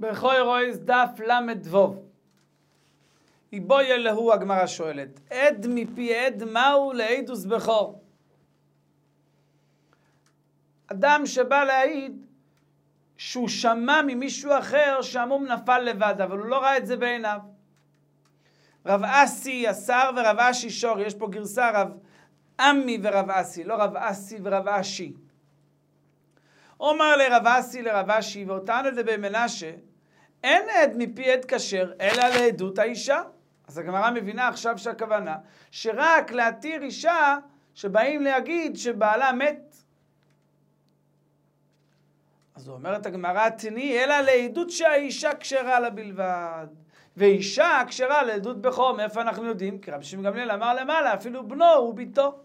בכוי רויס דף למד דבוב. איבוי אלוהו הגמרא שואלת, עד מפי עד מהו לעדוס בכור? אדם שבא להעיד שהוא שמע ממישהו אחר שהמום נפל לבד, אבל הוא לא ראה את זה בעיניו. רב אסי השר ורב אשי שור, יש פה גרסה רב עמי ורב אסי, לא רב אסי ורב אשי. אומר לרב אסי לרב אשי, ואותן את זה במנשה, אין עד מפי עד כשר, אלא לעדות האישה. אז הגמרא מבינה עכשיו שהכוונה, שרק להתיר אישה שבאים להגיד שבעלה מת. אז הוא אומר את הגמרא, תני, אלא לעדות שהאישה כשרה לה בלבד. ואישה כשרה לעדות בכור, מאיפה אנחנו יודעים? כי רבי שמעון גמליאל אמר למעלה, אפילו בנו הוא ביתו.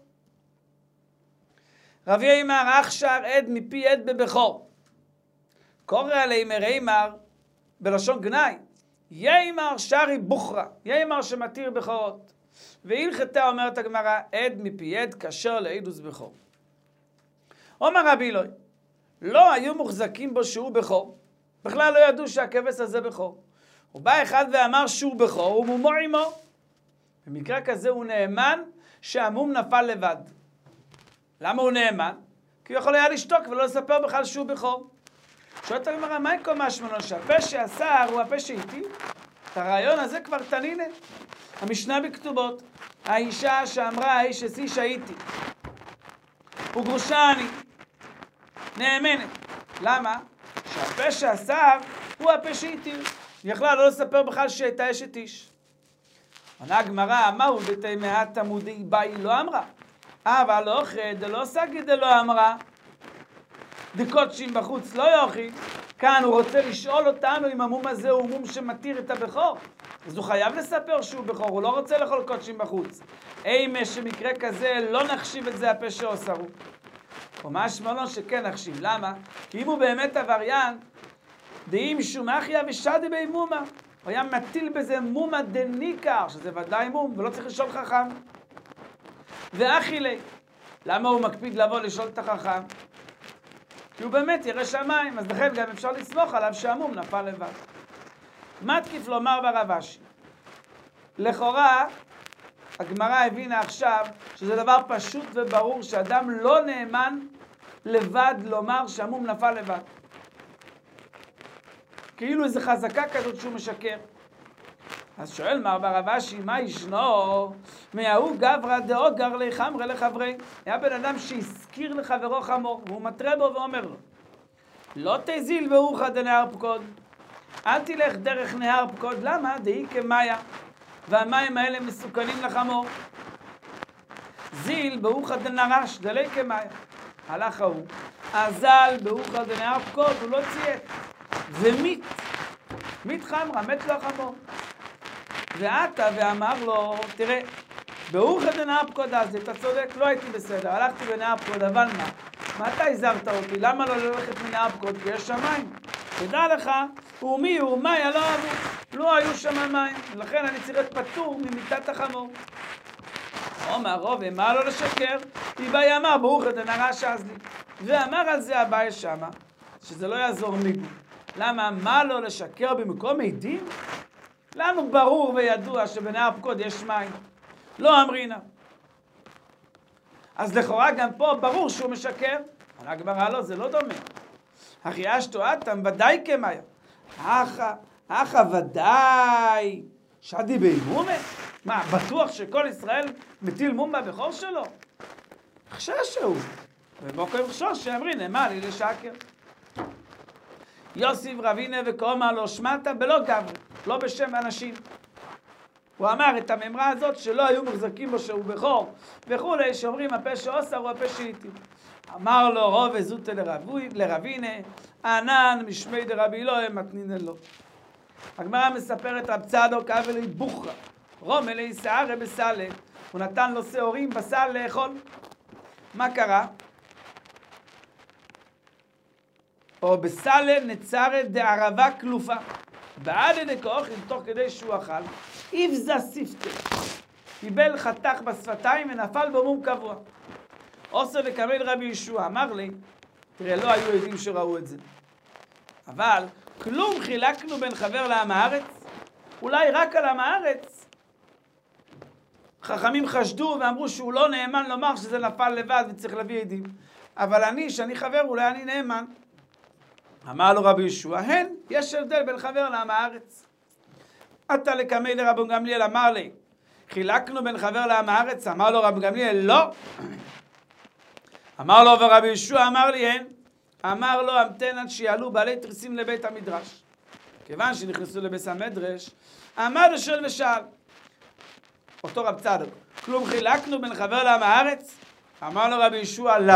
רבי יאמר, אכשר עד מפי עד בבכור. קורא עליהם ריימר בלשון גנאי. יאמר שרי בוכרה, יאמר שמתיר בכורות. והלכתה אומרת הגמרא, עד מפי עד כשר לעדות בכור. אומר רבי אלוהי, לא היו מוחזקים בו שהוא בכור. בכלל לא ידעו שהכבש הזה בכור. הוא בא אחד ואמר שהוא בכור, הוא מומו עמו. במקרה כזה הוא נאמן שהמום נפל לבד. למה הוא נאמן? כי הוא יכול היה לשתוק ולא לספר בכלל שהוא בכור. שואלת הגמרא, מה יקום משמעו שהפה שאסר הוא הפה שאיתי? את הרעיון הזה כבר תנינה. המשנה בכתובות, האישה שאמרה האיש אסי שהייתי. וגרושה אני. נאמנת. למה? שהפה שאסר הוא הפה שאיתי. היא יכלה לא לספר בכלל שהייתה אשת איש. עונה הגמרא, מהו דתי מעט עמודי באי לא אמרה. אבל לא אוכל, דלא סגי דלא אמרה. דקודשים בחוץ לא יוכי. כאן הוא רוצה לשאול אותנו אם המום הזה הוא מום שמתיר את הבכור. אז הוא חייב לספר שהוא בכור, הוא לא רוצה לאכול קודשים בחוץ. אימה שמקרה כזה לא נחשיב את זה הפה שאוסרו. ומה שמענו שכן נחשיב. למה? כי אם הוא באמת עבריין, דאים שומחיה ושדי בי מומה. הוא היה מטיל בזה מומה דניקר, שזה ודאי מום, ולא צריך לשאול חכם. ואחילי, למה הוא מקפיד לבוא לשאול את החכם? כי הוא באמת ירא שמיים, אז לכן גם אפשר לסמוך עליו שהמום נפל לבד. מה תקיף לומר ברב אשי? לכאורה, הגמרא הבינה עכשיו שזה דבר פשוט וברור שאדם לא נאמן לבד לומר שהמום נפל לבד. כאילו איזו חזקה כזאת שהוא משקר. אז שואל מר ברב אשי, מה ישנו? מההוא גברא דאוגר לחמרא לחברי. היה בן אדם שהזכיר לחברו חמור, והוא מטרה בו ואומר לו, לא תזיל ברוחא דנהר פקוד. אל תלך דרך נהר פקוד. למה? דהי כמיה. והמים האלה מסוכנים לחמור. זיל ברוחא דנרש דלי כמיה. הלך ההוא. אזל ברוחא דנהר פקוד, הוא לא ציית. ומית. מית חמרה, מת לו החמור. ועתה ואמר לו, תראה, ברוחא דנהר פקוד אז, אתה צודק, לא הייתי בסדר, הלכתי בנהר פקוד, אבל מה אתה הזהרת אותי? למה לא ללכת מנהר פקוד? כי יש שמיים. תדע לך, ומי ומיה לא אהבו, לא היו שם מים, ולכן אני צריך להיות פטור ממיתת החמור. אומר רוב, מה לא לשקר? איבאי אמר, ברוחא דנרש אז לי. ואמר על זה אביי שמה, שזה לא יעזור מיגו. למה? מה לא לשקר במקום עדים? לנו ברור וידוע שבנהר פקוד יש מים. לא אמרינה. אז לכאורה גם פה ברור שהוא משקר. אבל הגמרא לא, זה לא דומה. אחי אשתו אתם ודאי כמיה. אחא ודאי. שדי בי מומה? מה, בטוח שכל ישראל מטיל מום בבכור שלו? חשש הוא. ובוקר חשוש שאמרינה, מה לי לשקר? יוסיף רבינה וקומא לא שמעת בלא גברי, לא בשם אנשים. הוא אמר את הממרה הזאת שלא היו מוחזקים בו שהוא בכור וכולי, שאומרים הפה שאוסר הוא הפה שאיתי. אמר לו רוב וזוטה לרבינה, ענן משמי דרבי אלוהי מתנינן לו. הגמרא מספרת רב צדוק אבלי בוכרה, רומלי שערה בסלה, הוא נתן לו שעורים בסל לאכול. מה קרה? או בסלה נצרה דערבה כלופה. בעד ידי כאוכל, תוך כדי שהוא אכל, איבזה סיפטה. קיבל חתך בשפתיים ונפל במום קבוע. עושה וקמל רבי ישוע אמר לי, תראה, לא היו עדים שראו את זה. אבל כלום חילקנו בין חבר לעם הארץ? אולי רק על עם הארץ. חכמים חשדו ואמרו שהוא לא נאמן לומר שזה נפל לבד וצריך להביא עדים. אבל שאני חבר, אולי אני נאמן. אמר לו רבי יהושע, הן, יש הבדל בין חבר לעם הארץ. עתה לקמי לרבי גמליאל, אמר לי, חילקנו בין חבר לעם הארץ? אמר לו רבי גמליאל, לא. אמר לו ורבי יהושע, אמר לי, הן. אמר לו, המתן עד שיעלו בעלי תריסים לבית המדרש. כיוון שנכנסו לבית המדרש, עמד השואל ושאל. אותו רב צדוק, כלום חילקנו בין חבר לעם הארץ? אמר לו רבי יהושע, לאו.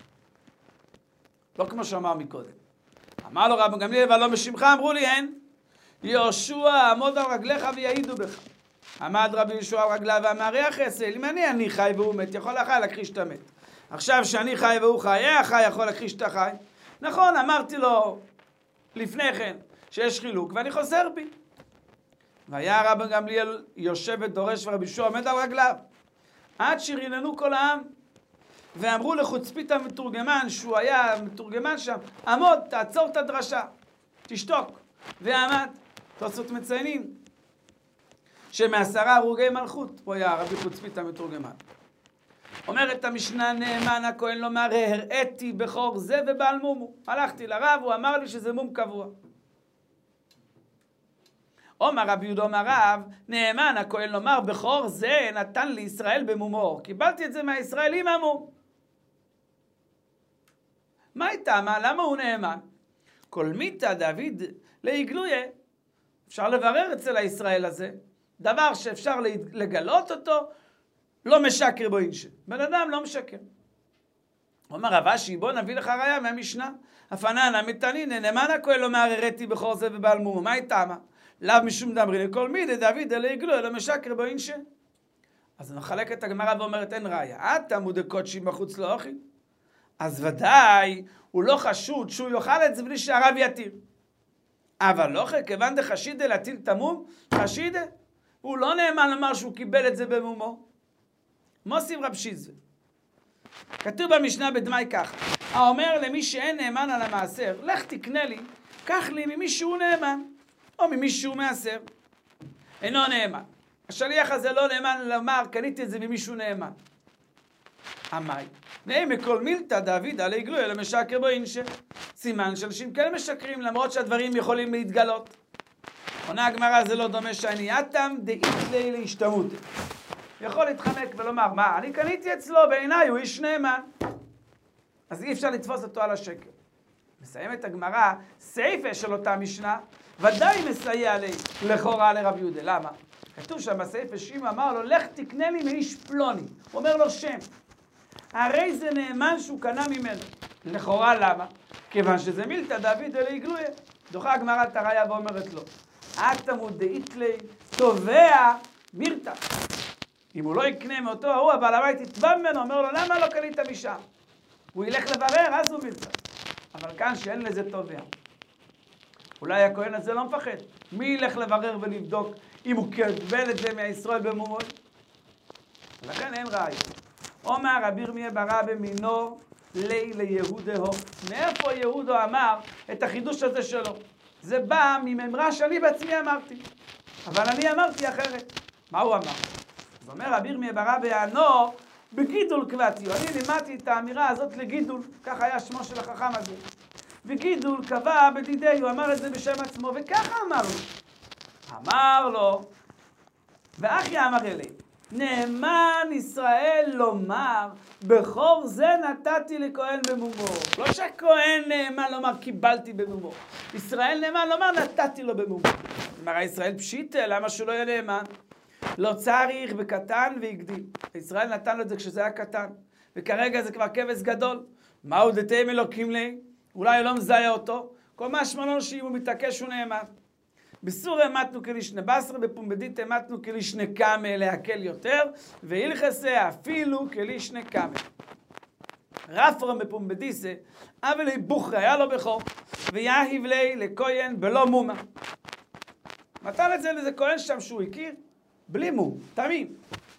לא כמו שאמר מקודם. אמר לו רבי גמליאל, ולא בשמך, אמרו לי, הן. יהושע, עמוד על רגליך ויעידו בך. עמד רבי יהושע על רגליו ואמר, יא חסד, אם אני חי והוא מת, יכול החי להכחיש את המת. עכשיו שאני חי והוא חי, החי יכול להכחיש את החי. נכון, אמרתי לו לפני כן שיש חילוק, ואני חוזר בי. והיה רבי גמליאל יושב ודורש ורבי יהושע עומד על רגליו. עד שריננו כל העם, ואמרו לחוצפית המתורגמן, שהוא היה מתורגמן שם, עמוד, תעצור את הדרשה, תשתוק. ועמד, תוספות מציינים, שמ10 הרוגי מלכות, הוא היה רבי חוצפית המתורגמן. אומרת המשנה, נאמן הכהן לומר, הראיתי בכור זה ובעל מומו. הלכתי לרב, הוא אמר לי שזה מום קבוע. אומר רבי יהודה אומר רב, נאמן הכהן לומר, בכור זה נתן לי ישראל במומו. קיבלתי את זה מהישראלים המום. מה הייתה? למה הוא נאמן? כל מיתה דוד להיגלויה. אפשר לברר אצל הישראל הזה. דבר שאפשר לגלות אותו, לא משקר בו אינשה. בן אדם לא משקר. אומר רב אשי, בוא נביא לך ראיה מהמשנה. הפנן המתנין, נאמן הכהן לומר, הראיתי בכור זה ובעל מומו. מה הייתה? לאו משום דמרי לכל מידה, דוד להיגלויה, לא משקר בו אינשה. אז נחלק את הגמרא ואומרת, אין ראיה. אתה מודה קודשים בחוץ לא אוכל. אז ודאי, הוא לא חשוד שהוא יאכל את זה בלי שהרב יתיר. אבל לא כיוון דחשידה להטיל תמום, חשידה. הוא לא נאמן לומר שהוא קיבל את זה במומו. מוסיף רב שיזווה. כתוב במשנה בדמי ככה, האומר למי שאין נאמן על המעשר, לך תקנה לי, קח לי ממי שהוא נאמן, או ממי שהוא מעשר. אינו נאמן. השליח הזה לא נאמן לומר, קניתי את זה ממי שהוא נאמן. אמי, נאמר כל מילתא דוד עלי גלוי, אלא משקר בו אינשה. סימן שאנשים כאלה משקרים, למרות שהדברים יכולים להתגלות. עונה הגמרא, זה לא דומה שאני אתם דאית לי להשתמות. יכול להתחמק ולומר, מה, אני קניתי אצלו, בעיניי הוא איש נאמן. אז אי אפשר לתפוס אותו על השקר. מסיים את הגמרא, סעיפה של אותה משנה, ודאי מסייע לי לכאורה לרב יהודה. למה? כתוב שם בסעיפה שמעון אמר לו, לך תקנה לי מאיש פלוני. הוא אומר לו שם. הרי זה נאמן שהוא קנה ממנו. לכאורה למה? כיוון שזה מילתא דוד אלי גלויה. דוחה הגמרא את הראיה ואומרת לו, אתה מודעית לי, תובע מירתא. אם הוא לא יקנה מאותו ההוא, אבל הבית יתבע ממנו, אומר לו, למה לא קנית משם? הוא ילך לברר, אז הוא מירתא. אבל כאן שאין לזה תובע. אולי הכהן הזה לא מפחד. מי ילך לברר ולבדוק אם הוא קיבל את זה מהישראל במומוי? ולכן אין ראיה. אומר רבי ירמיה בר אבא מינו ליהודהו. מאיפה יהודו אמר את החידוש הזה שלו? זה בא מממרה שאני בעצמי אמרתי. אבל אני אמרתי אחרת. מה הוא אמר? אז אומר רבי ירמיה בר אבא יענו בגידול קבעתיו. אני לימדתי את האמירה הזאת לגידול. כך היה שמו של החכם הזה. וגידול קבע בדידי, הוא אמר את זה בשם עצמו, וככה אמר לו. אמר לו, ואחי אמר אלי, נאמן ישראל לומר, בכור זה נתתי לכהן במומו. לא שהכהן נאמן לומר, קיבלתי במומו. ישראל נאמן לומר, נתתי לו במומו. אמר ישראל פשיטה, למה שהוא לא יהיה נאמן? לא צריך בקטן והגדיל. ישראל נתן לו את זה כשזה היה קטן, וכרגע זה כבר כבש גדול. מהו דתיים אלוקים לי? אולי הוא לא מזהה אותו. כל מה שמלון שאם הוא מתעקש הוא נאמן. בסור אמתנו כלישנה בסר, בפומבדית אמתנו כלישנה קמה, להקל יותר, והילכסה אפילו כלישנה קמה. רפרם בפומבדיסה, אבל לי בוכרה, היה לו בכור, ויהיב לי לכהן בלא מומה. נתן את זה לזה כהן שם שהוא הכיר, בלי מום, תמים.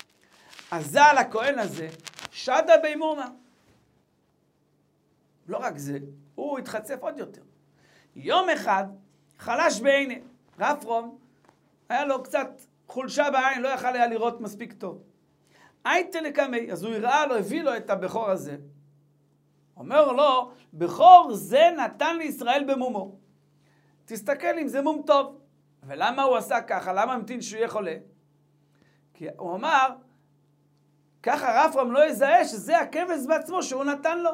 אזל הכהן הזה, שדה בי מומה. לא רק זה, הוא התחצף עוד יותר. יום אחד, חלש בעיני. רפרום, היה לו קצת חולשה בעין, לא יכל היה לראות מספיק טוב. הייתה לקמי, אז הוא הראה לו, הביא לו את הבכור הזה. אומר לו, בכור זה נתן לישראל במומו. תסתכל אם זה מום טוב. ולמה הוא עשה ככה? למה המתין שהוא יהיה חולה? כי הוא אמר, ככה רפרום לא יזהה שזה הכבש בעצמו שהוא נתן לו.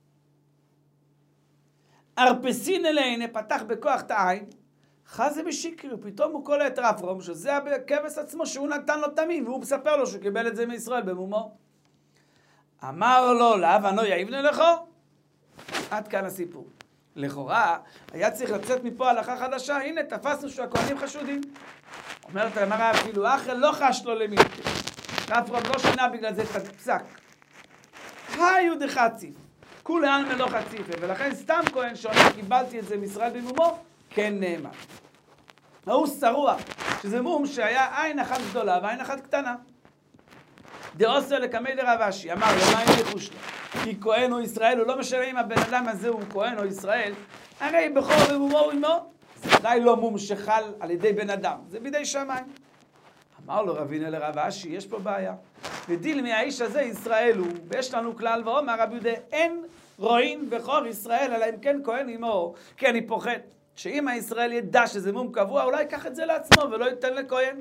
ארפסין אליהנה פתח בכוח את העין, חזה בשיקרי, ופתאום הוא קולט רפרום שזה הכבש עצמו שהוא נתן לו תמים, והוא מספר לו שהוא קיבל את זה מישראל במומו. אמר לו, להבנו יעיבנה לכו? עד כאן הסיפור. לכאורה, היה צריך לצאת מפה הלכה חדשה, הנה תפסנו שהכהנים חשודים. אומרת הגמרא, אפילו אחר לא חש לו למילתא. רפרום לא שינה בגלל זה את הפסק. היו דחציף, כולי עלמא לא חציפה, ולכן סתם כהן שאומר קיבלתי את זה מישראל במומו, כן נאמר. ההוא שרוע, שזה מום שהיה עין אחת גדולה ועין אחת קטנה. דאוסר לקמי דרב אשי, אמר לו, מה אם יחוש לו? כי כהן או ישראל, הוא לא משנה אם הבן אדם הזה הוא כהן או ישראל, הרי בכור במומו הוא עמו, זה ודאי לא מום שחל על ידי בן אדם, זה בידי שמיים. אמר לו רבינה לרב אשי, יש פה בעיה. ודיל מהאיש הזה ישראל הוא, ויש לנו כלל ואומר רבי יהודה, אין רואים בכור ישראל, אלא אם כן כהן עמו, כי אני פוחד, שאם הישראל ידע שזה מום קבוע, אולי ייקח את זה לעצמו ולא ייתן לכהן.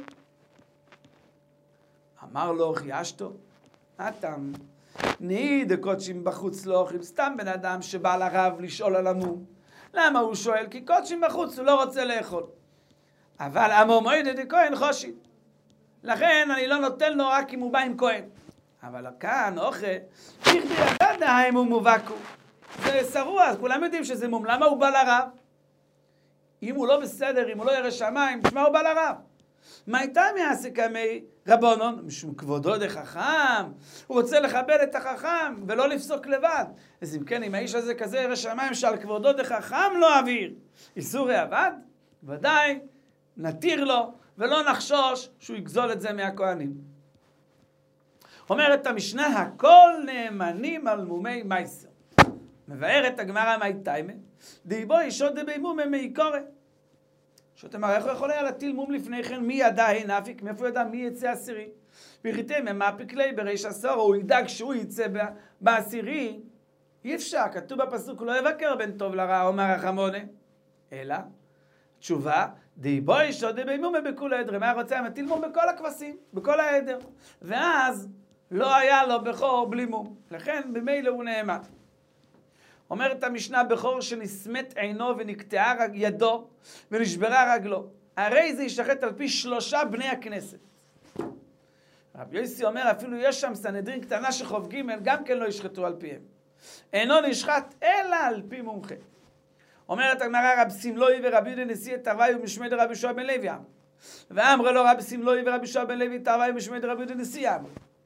אמר לו, חיישתו, אתם, נהי דקודשים בחוץ לא אוכלים, סתם בן אדם שבא לרב לשאול על המום. למה הוא שואל? כי קודשים בחוץ הוא לא רוצה לאכול. אבל עמו מועד דכהן חושי. לכן אני לא נותן לו רק אם הוא בא עם כהן. אבל כאן אוכל, בכדי ידע האם הוא מובקו. זה שרוע, אז כולם יודעים שזה מום. למה הוא בא לרב? אם הוא לא בסדר, אם הוא לא ירא שמיים, בשביל מה הוא בא לרב? מה הייתה מהסכמי רבונון? משום כבודו דחכם, הוא רוצה לכבד את החכם ולא לפסוק לבד. אז אם כן, אם האיש הזה כזה ירא שמיים שעל כבודו דחכם לא אוויר, איסורי עבד, ודאי נתיר לו ולא נחשוש שהוא יגזול את זה מהכהנים. אומרת המשנה, הכל נאמנים על מומי מייסר. מבארת הגמרא מהייתיימה, דיבו ישוד דבי מומי מעיקורי. שאתה איך הוא יכול היה להטיל מום לפני כן? מי ידע הנפיק? מאיפה ידע מי יצא עשירי? וריתם ממפיק לי בריש עשור, הוא ידאג שהוא יצא בעשירי. אי אפשר, כתוב בפסוק, לא יבקר בין טוב לרע, אומר רחמונה. אלא, תשובה, דיבו ישוד דבי מומי בכל העדר. מה רוצה? מטיל מום בכל הכבשים, בכל העדר. ואז לא היה לו בכור בלי מום. לכן במילא הוא נאמן. אומרת המשנה, בכור שנסמת עינו ונקטעה ידו ונשברה רגלו, הרי זה ישחט על פי 3 בני הכנסת. רבי יוסי אומר, אפילו יש שם סנהדרין קטנה שחוב ג' גם כן לא ישחטו על פיהם. אינו נשחט אלא על פי מומחה. אומרת הגמרא, רבי סמלוי ורבי יהודה נשיא את תרווי ומשמי דרבי יהושע בן לוי אמר. ואמר לו רבי סמלוי ורבי יהושע בן לוי תרווי ומשמי דרבי יהודה נשיא אמר.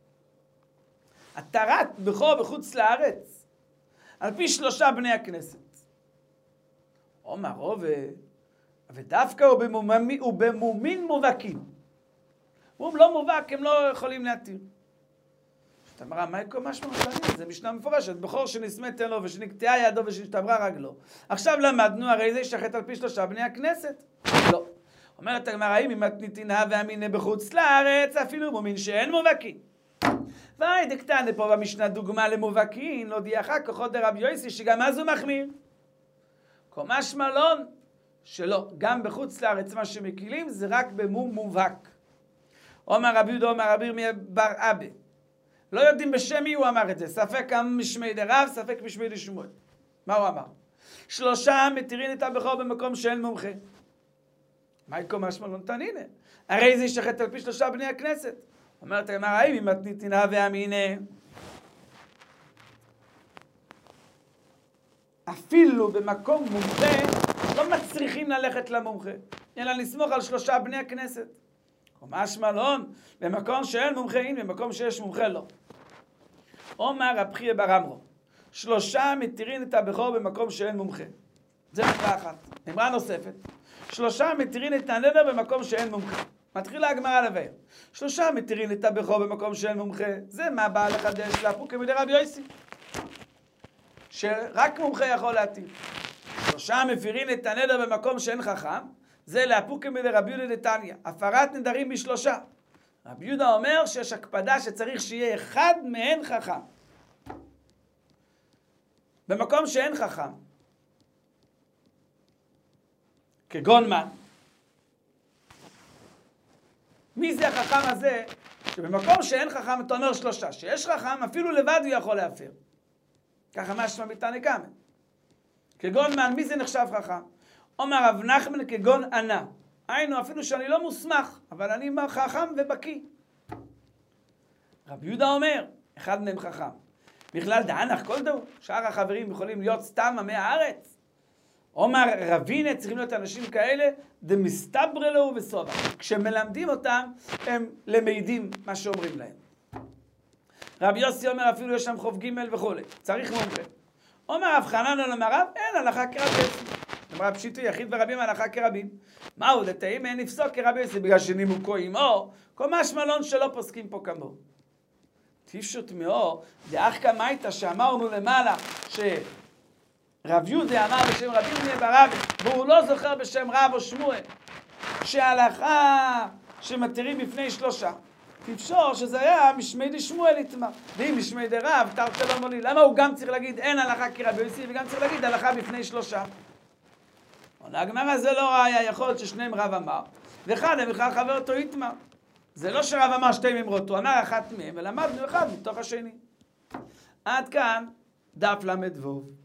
התרת בכור בחוץ לארץ על פי 3 בני הכנסת. אומר, ודווקא הוא במומין מובהקים. מום לא מובהק, הם לא יכולים להתיר. זאת אמרה, מה יקום משמע משלנים? זה משנה מפורשת. בכור שנסמת לו ושנקטעה ידו ושנשתברה רגלו. עכשיו למדנו, הרי זה ישחט על פי 3 בני הכנסת. לא. אומרת הגמרא, האם אם מתניתינה ואמינה בחוץ לארץ, אפילו מומין שאין מובהקים. והי דקטנה פה במשנה דוגמה למובהקין, לא דיחה כוחות דרבי יוסי, שגם אז הוא מחמיר. קומש מלון, שלא, גם בחוץ לארץ מה שמקילים זה רק במום מובהק. אומר רבי יהודה, אומר רבי ירמיה בר אבא. לא יודעים בשם מי הוא אמר את זה, ספק משמי דרב, ספק משמי דשמואל. מה הוא אמר? 3 מתירין את הבכור במקום שאין מומחה. מה קומש מלון תנינה? הרי זה ישחט על פי 3 בני הכנסת. אומרת הגמרא, האם אם מתניתינה ואמינה, אפילו במקום מומחה לא מצריכים ללכת למומחה, אלא לסמוך על 3 בני הכנסת. קומש מלון, במקום שאין מומחה, הנה, במקום שיש מומחה לא. אומר רב חייא בר אמרו, 3 מתירין את הבכור במקום שאין מומחה. זה אמרה אחת. אמרה נוספת, 3 מתירין את הנדר במקום שאין מומחה. מתחילה הגמרא לבאר. 3 מתירין את הבכור במקום שאין מומחה. זה מה בא לחדש להפוק כמדי רבי יוסי. שרק מומחה יכול להתיר. 3 שלושה מפירין את הנדר במקום שאין חכם, זה להפוקים בדרבי יהודה דתניא, הפרת נדרים בשלושה. רבי יהודה אומר שיש הקפדה שצריך שיהיה אחד מהן חכם. במקום שאין חכם, כגון מן. מי זה החכם הזה? שבמקום שאין חכם אתה אומר שלושה, שיש חכם אפילו לבד הוא יכול להפר. ככה משמע מתניא קמא. כגון מן, מי זה נחשב חכם? אומר רב נחמן כגון ענה. היינו אפילו שאני לא מוסמך, אבל אני חכם ובקיא. רבי יהודה אומר, אחד מהם חכם. בכלל דענך כל דו, שאר החברים יכולים להיות סתם עמי הארץ. אומר רבינה צריכים להיות אנשים כאלה, דמסתברא לו וסובה. כשמלמדים אותם, הם למדים מה שאומרים להם. רבי יוסי אומר אפילו יש שם חוב ג' וכו'. צריך מומחה. אומר רב חנניה למרב, אין הלכה כרבי יוסי. אמרה פשיטו יחיד ורבים הלכה כרבים. מהו דתאים אין נפסוק כרבי יוסי, בגלל שנימוקו עמו, כל משמע לא שלא פוסקים פה כמוהו. תפשוט מאו, דאח קמייתא שאמרנו למעלה, שרב יהודה אמר בשם רבי ירמיה ברבי, והוא לא זוכר בשם רב או שמואל, שההלכה שמתירים בפני שלושה, תפשור שזה היה משמי דשמואל יתמר. ואם משמי דרב, תרתי לא מולי, למה הוא גם צריך להגיד אין הלכה כרבי יוסי, וגם צריך להגיד הלכה בפני שלושה? עונה הגמרא זה לא ראיה, יכול להיות ששניהם רב אמר, ואחד הם בכלל חבר אותו יתמר. זה לא שרב אמר שתי ממרות, הוא אמר אחת מהם, ולמדנו אחד מתוך השני. עד כאן דף למד ווב.